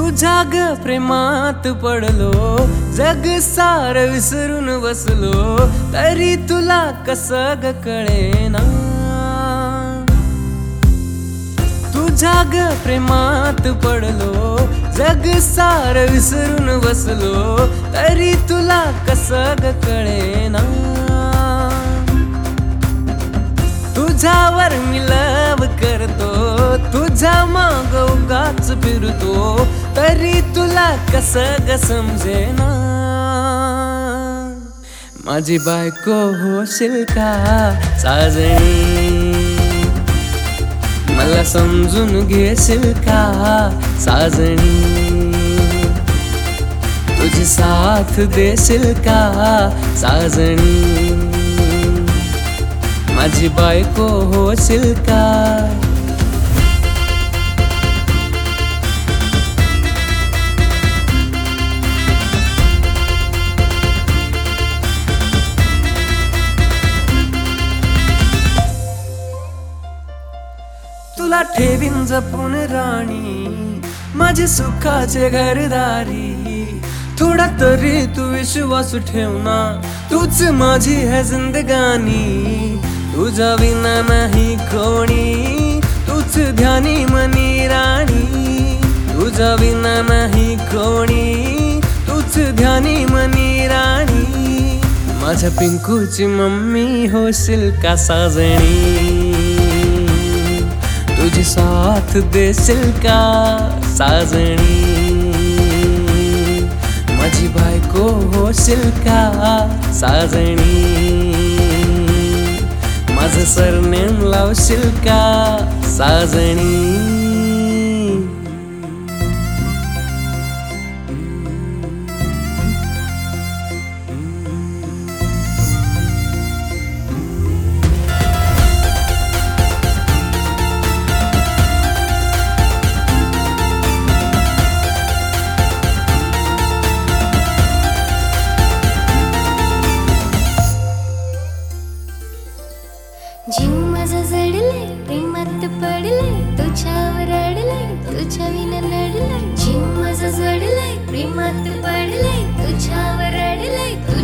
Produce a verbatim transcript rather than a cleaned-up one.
तुझ्या ग प्रेमात पडलो, जग सार विसरून बसलो, तरी तुला कसं ग कळेना. तुझ्या ग प्रेमात पडलो, जग सार विसरून बसलो, तरी तुला कसं ग कळेना. तुझ्यावर मी लव करतो, तुझ्या माग उगाच फिरतो, तरी तुला कसं ग समजेना. माझी बायको होशील का साजणी, मला समजून घेशील का साजणी, तुझी साथ देशील का साजणी, माझी बायको होशील का. तुला ठेवीन जपून राणी, माझे सुखाचे घरदारी, थोडा तरी तू विश्वास ठेवना, तूच माझी है जिंदगानी. तुझ्या विना नाही कोणी, तूच ध्यानी मनी राणी, तुझ्या विना नाही कोणी, तूच ध्यानी मनी राणी, माझ्या पिंकूची मम्मी होशील का साजणी, तुझी साथ देशील का साजणी, माझी बायको होशील का साजणी, माझं सरनेम लावशील का साजणी. जीव माझा जडलाय, प्रेमात पडलाय, तुझ्यावर अडलाय, तुझ्या विना लढलाय. जीव माझा जडलाय, प्रेमात पडलाय, तुझ्यावर अडलाय.